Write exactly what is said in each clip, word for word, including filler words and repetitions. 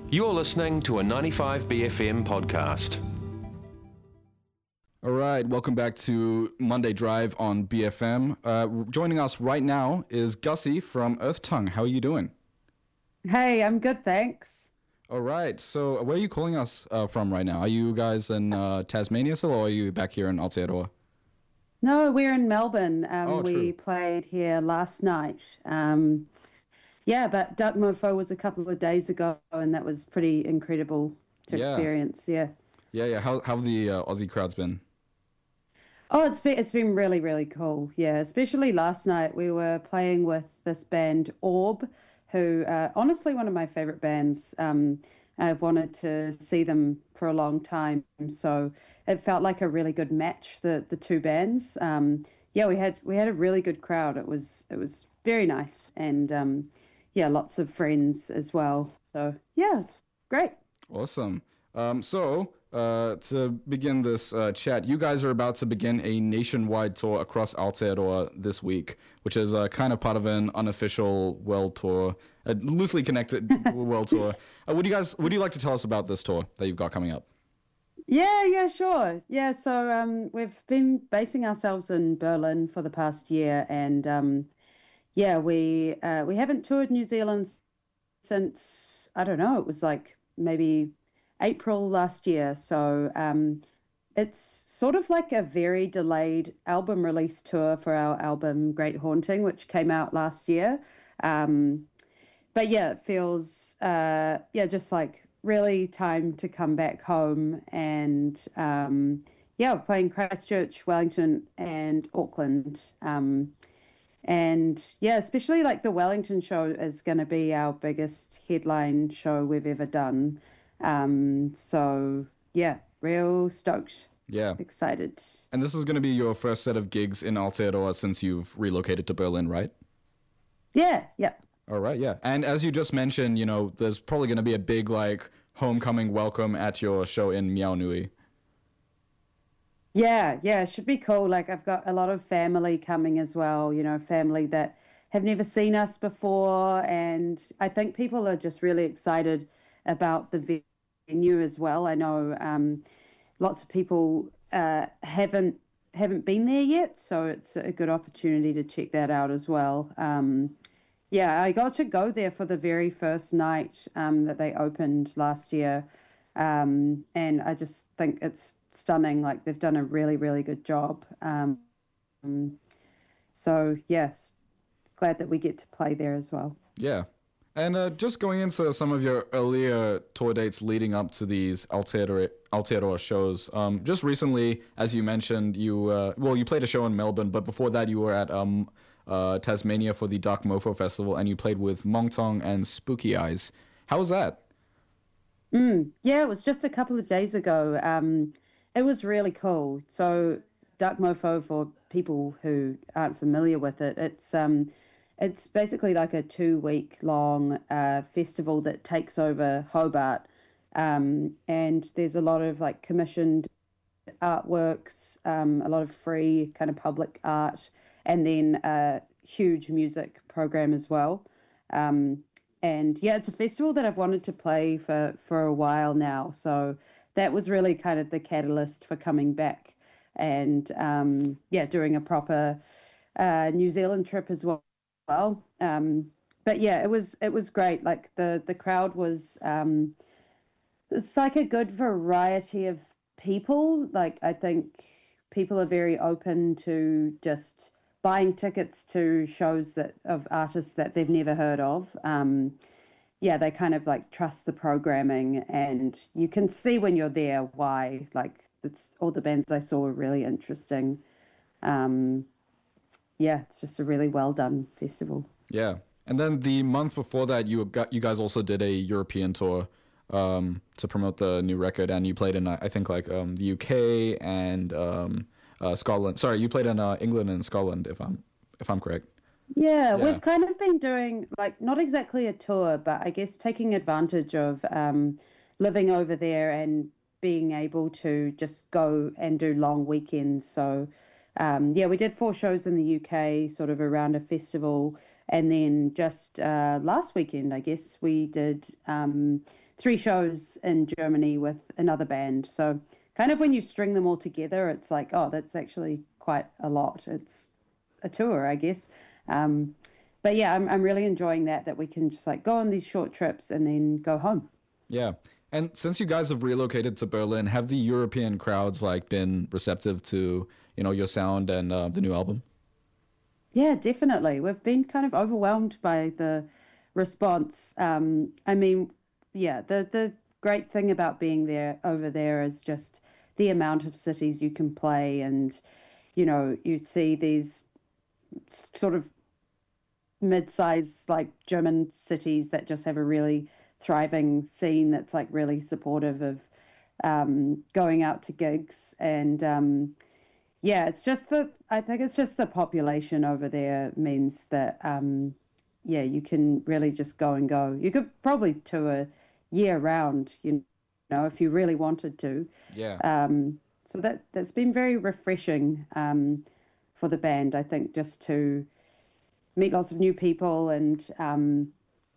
You're listening to a ninety-five B F M podcast. All right, welcome back to Monday Drive on B F M. Uh, joining us right now is Gussie from Earth Tongue. How are you doing? Hey, I'm good, thanks. All right, so where are you calling us uh, from right now? Are you guys in uh, Tasmania still, or are you back here in Aotearoa? No, we're in Melbourne. Um, Oh, we true. played here last night. Um, yeah, but Duck Mofo was a couple of days ago, and that was pretty incredible to Yeah. experience. Yeah. Yeah, yeah. How how have the uh, Aussie crowds been? Oh, it's been it's been really, really cool. Yeah, especially last night we were playing with this band Orb, who uh, honestly one of my favorite bands. Um, I've wanted to see them for a long time, so it felt like a really good match, the the two bands. Um, yeah, we had we had a really good crowd. It was it was very nice, and um, yeah, lots of friends as well. So yeah, it's great. Awesome. Um, so, uh, to begin this uh, chat, you guys are about to begin a nationwide tour across Aotearoa this week, which is uh, kind of part of an unofficial world tour, a loosely connected world tour. Uh, would you guys, would you like to tell us about this tour that you've got coming up? Yeah, yeah, sure. Yeah, so um, we've been basing ourselves in Berlin for the past year, and um, yeah, we uh, we haven't toured New Zealand since I don't know, it was like maybe April last year. So um, it's sort of like a very delayed album release tour for our album Great Haunting, which came out last year. Um, but yeah, it feels uh, yeah, just like really time to come back home and um, yeah, we're playing Christchurch, Wellington, and Auckland. Um, and yeah, especially like the Wellington show is going to be our biggest headline show we've ever done. Um, so yeah, real stoked, Yeah. excited. And this is going to be your first set of gigs in Aotearoa since you've relocated to Berlin, right? Yeah, yeah. All right, yeah. And as you just mentioned, you know, there's probably going to be a big, like, homecoming welcome at your show in Meow Nui. Yeah, yeah, it should be cool. Like I've got a lot of family coming as well, you know, family that have never seen us before. And I think people are just really excited about the venue as well. I know um, lots of people uh, haven't haven't been there yet, so it's a good opportunity to check that out as well. Um, yeah, I got to go there for the very first night um, that they opened last year. Um, and I just think it's stunning. Like they've done a really, really good job. Um, so, yes, glad that we get to play there as well. Yeah. And uh, just going into some of your earlier tour dates leading up to these Aotearoa, Aotearoa shows, um, just recently, as you mentioned, you, uh, well, you played a show in Melbourne, but before that you were at um, uh, Tasmania for the Dark Mofo Festival, and you played with Mongtong and Spooky Eyes. How was that? Mm, yeah, it was just a couple of days ago. Um, it was really cool. So, Dark Mofo, for people who aren't familiar with it, it's um, it's basically like a two week long uh, festival that takes over Hobart, um, and there's a lot of like commissioned artworks, um, a lot of free kind of public art, and then a huge music program as well. Um, and yeah, it's a festival that I've wanted to play for for a while now. So that was really kind of the catalyst for coming back and um, yeah, doing a proper uh, New Zealand trip as well. Well, um, but yeah, it was it was great. Like the the crowd was um, it's like a good variety of people. Like I think people are very open to just buying tickets to shows that of artists that they've never heard of. Um, yeah, they kind of like trust the programming, and you can see when you're there why. Like it's all the bands I saw were really interesting. Um, yeah, it's just a really well done festival. Yeah. And then the month before that, you got you guys also did a European tour um, to promote the new record, and you played in uh, I think like um, the U K and um, uh, Scotland. Sorry, you played in uh, England and Scotland, if I'm if I'm correct. Yeah, Yeah. we've kind of been doing like not exactly a tour, but I guess taking advantage of um, living over there and being able to just go and do long weekends. So, um, yeah, we did four shows in the U K, sort of around a festival, and then just uh, last weekend, I guess we did um, three shows in Germany with another band. So kind of when you string them all together, it's like, oh, that's actually quite a lot. It's a tour, I guess. Um, but yeah, I'm I'm really enjoying that that we can just like go on these short trips and then go home. Yeah. And since you guys have relocated to Berlin, have the European crowds like been receptive to, you know, your sound and uh, the new album? Yeah, definitely. We've been kind of overwhelmed by the response. Um, I mean, yeah, the the great thing about being there over there is just the amount of cities you can play, and you know, you see these s- sort of mid-sized like German cities that just have a really thriving scene that's like really supportive of um, going out to gigs and um, yeah, it's just the I think it's just the population over there means that um yeah, you can really just go and go. You could probably tour year round, you know, if you really wanted to. Yeah. Um so that that's been very refreshing um for the band, I think, just to meet lots of new people and um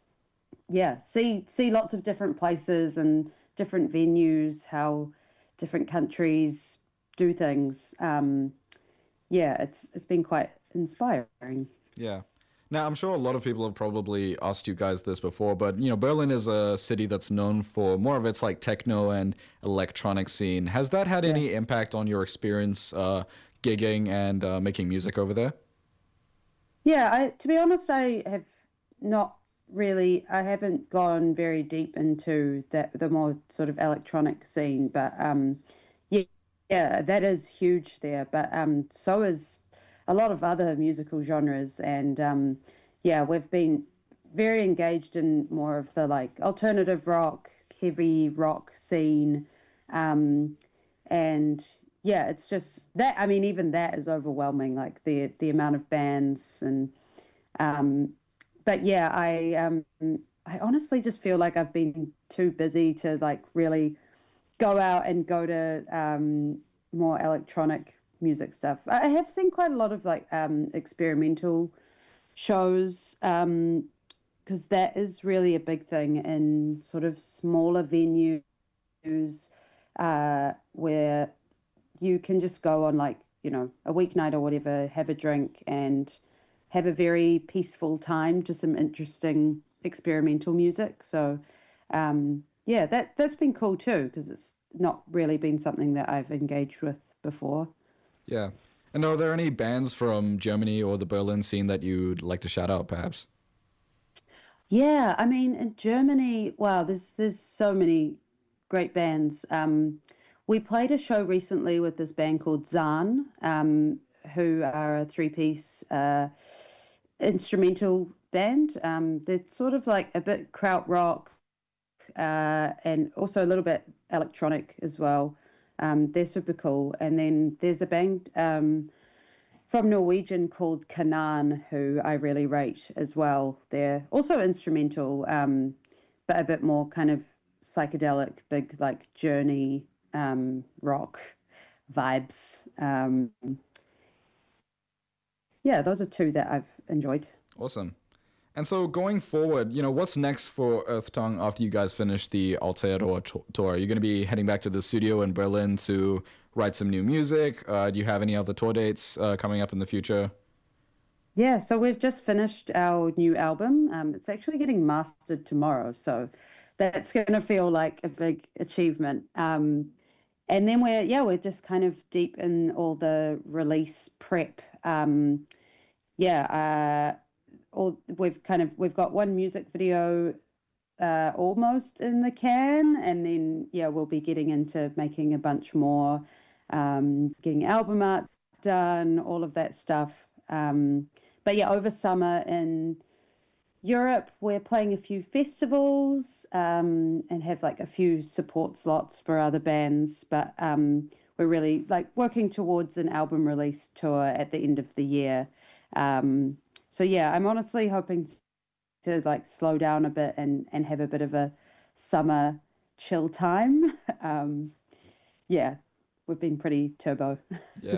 yeah, see see lots of different places and different venues, how different countries do things. Um yeah, it's it's been quite inspiring. Yeah. Now, I'm sure a lot of people have probably asked you guys this before, but you know, Berlin is a city that's known for more of its like techno and electronic scene. Has that had Yeah. any impact on your experience uh, gigging and uh, making music over there? Yeah, I to be honest, I have not really I haven't gone very deep into that the more sort of electronic scene, but um yeah, yeah, that is huge there. But um so is a lot of other musical genres and um yeah, we've been very engaged in more of the like alternative rock, heavy rock scene. Um and yeah, it's just that I mean even that is overwhelming, like the the amount of bands and um but yeah, I um I honestly just feel like I've been too busy to like really go out and go to um more electronic music stuff. I have seen quite a lot of like um experimental shows um because that is really a big thing in sort of smaller venues uh where you can just go on like, you know, a weeknight or whatever, have a drink and have a very peaceful time to some interesting experimental music. So, um, yeah, that that's been cool too because it's not really been something that I've engaged with before. Yeah. And are there any bands from Germany or the Berlin scene that you'd like to shout out, perhaps? Yeah, I mean, in Germany, wow, there's there's so many great bands. Um, we played a show recently with this band called Zahn, um, who are a three-piece uh, instrumental band. Um, they're sort of like a bit krautrock uh, and also a little bit electronic as well. Um, they're super cool. And then there's a band um, from Norwegian called Kanan, who I really rate as well. They're also instrumental, um, but a bit more kind of psychedelic, big like journey um, rock vibes. Um, yeah, those are two that I've enjoyed. Awesome. And so going forward, you know, what's next for Earth Tongue after you guys finish the Aotearoa to- tour? Are you going to be heading back to the studio in Berlin to write some new music? Uh, do you have any other tour dates uh, coming up in the future? Yeah, so we've just finished our new album. Um, it's actually getting mastered tomorrow, so that's going to feel like a big achievement. Um, and then we're, yeah, we're just kind of deep in all the release prep. Um, yeah, uh, all we've kind of we've got one music video uh, almost in the can, and then yeah, we'll be getting into making a bunch more, um, getting album art done, all of that stuff. Um, but yeah, over summer in Europe, we're playing a few festivals um, and have like a few support slots for other bands, but um, we're really like working towards an album release tour at the end of the year. Um, so yeah, I'm honestly hoping to like slow down a bit and and have a bit of a summer chill time. Um, yeah, we've been pretty turbo. Yeah.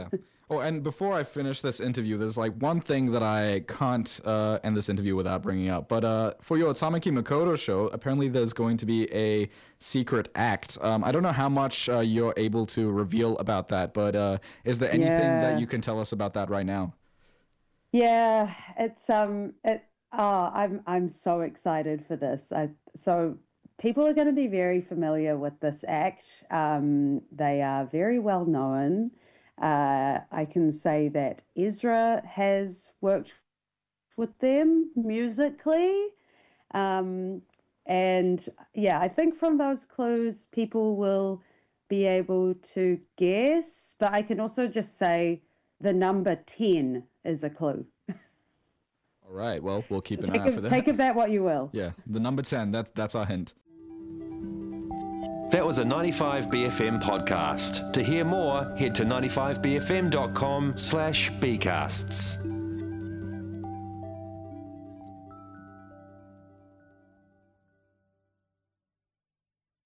Oh, and before I finish this interview, there's like one thing that I can't uh, end this interview without bringing up. But uh, for your Tamaki Makoto show, apparently there's going to be a secret act. Um, I don't know how much uh, you're able to reveal about that, but uh, is there anything Yeah. that you can tell us about that right now? Yeah, it's um it oh, I'm I'm so excited for this. I so people are going to be very familiar with this act. Um, they are very well known. Uh, I can say that Ezra has worked with them musically. Um, and yeah, I think from those clues, people will be able to guess. But I can also just say the number ten is a clue. All right. Well, we'll keep So an take eye out of, for that. take of that what you will. Yeah, the number ten. That that's our hint. That was a ninety-five B F M podcast. To hear more, head to ninety-five b f m dot com slash bcasts.